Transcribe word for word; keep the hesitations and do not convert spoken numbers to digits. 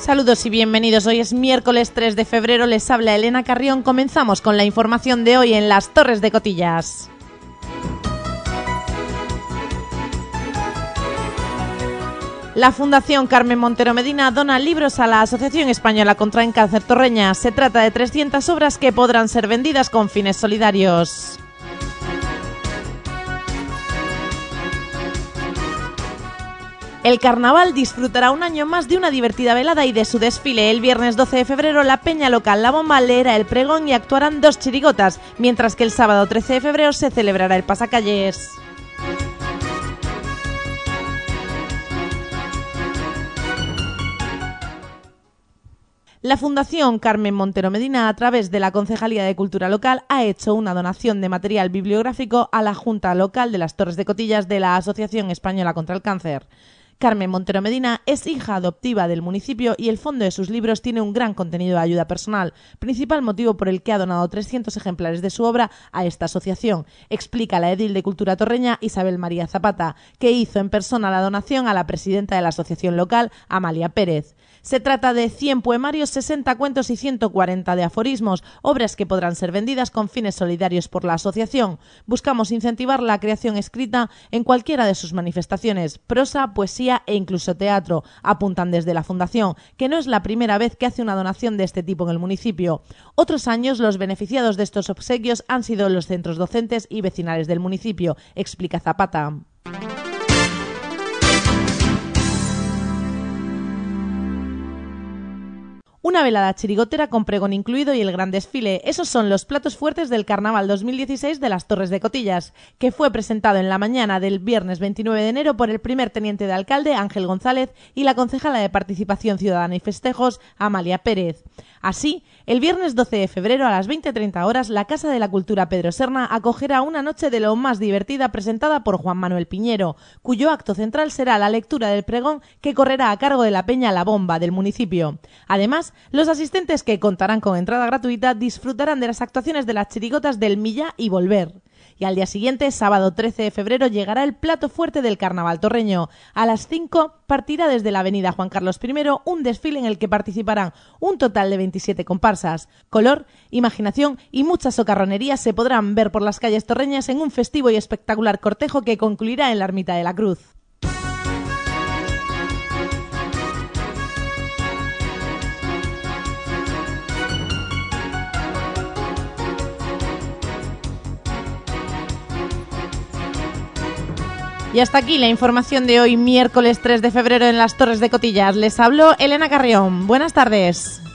Saludos y bienvenidos. Hoy es miércoles tres de febrero, les habla Elena Carrión. Comenzamos con la información de hoy en las Torres de Cotillas. La Fundación Carmen Montero Medina dona libros a la Asociación Española contra el Cáncer Torreña. Se trata de trescientas obras que podrán ser vendidas con fines solidarios. El carnaval disfrutará un año más de una divertida velada y de su desfile. El viernes doce de febrero la peña local La Bomba leerá el pregón y actuarán dos chirigotas, mientras que el sábado trece de febrero se celebrará el pasacalles. La Fundación Carmen Montero Medina, a través de la Concejalía de Cultura Local, ha hecho una donación de material bibliográfico a la Junta Local de las Torres de Cotillas de la Asociación Española contra el Cáncer. Carmen Montero Medina es hija adoptiva del municipio y el fondo de sus libros tiene un gran contenido de ayuda personal, principal motivo por el que ha donado trescientos ejemplares de su obra a esta asociación, explica la edil de Cultura Torreña Isabel María Zapata, que hizo en persona la donación a la presidenta de la asociación local, Amalia Pérez. Se trata de cien poemarios, sesenta cuentos y ciento cuarenta de aforismos, obras que podrán ser vendidas con fines solidarios por la asociación. Buscamos incentivar la creación escrita en cualquiera de sus manifestaciones, prosa, poesía e incluso teatro, apuntan desde la Fundación, que no es la primera vez que hace una donación de este tipo en el municipio. Otros años los beneficiados de estos obsequios han sido los centros docentes y vecinales del municipio, explica Zapata. Una velada chirigotera con pregón incluido y el gran desfile. Esos son los platos fuertes del Carnaval dos mil dieciséis de las Torres de Cotillas, que fue presentado en la mañana del viernes veintinueve de enero por el primer teniente de alcalde, Ángel González, y la concejala de Participación Ciudadana y Festejos, Amalia Pérez. Así, el viernes doce de febrero a las veinte treinta horas, la Casa de la Cultura Pedro Serna acogerá una noche de lo más divertida presentada por Juan Manuel Piñero, cuyo acto central será la lectura del pregón que correrá a cargo de la peña La Bomba del municipio. Además, los asistentes, que contarán con entrada gratuita, disfrutarán de las actuaciones de las chirigotas del Millá y Volver. Y al día siguiente, sábado trece de febrero, llegará el plato fuerte del carnaval torreño. A las cinco partirá desde la avenida Juan Carlos primero un desfile en el que participarán un total de veintisiete comparsas. Color, imaginación y muchas socarronerías se podrán ver por las calles torreñas en un festivo y espectacular cortejo que concluirá en la Ermita de la Cruz. Y hasta aquí la información de hoy, miércoles tres de febrero en las Torres de Cotillas. Les habló Elena Carrión. Buenas tardes.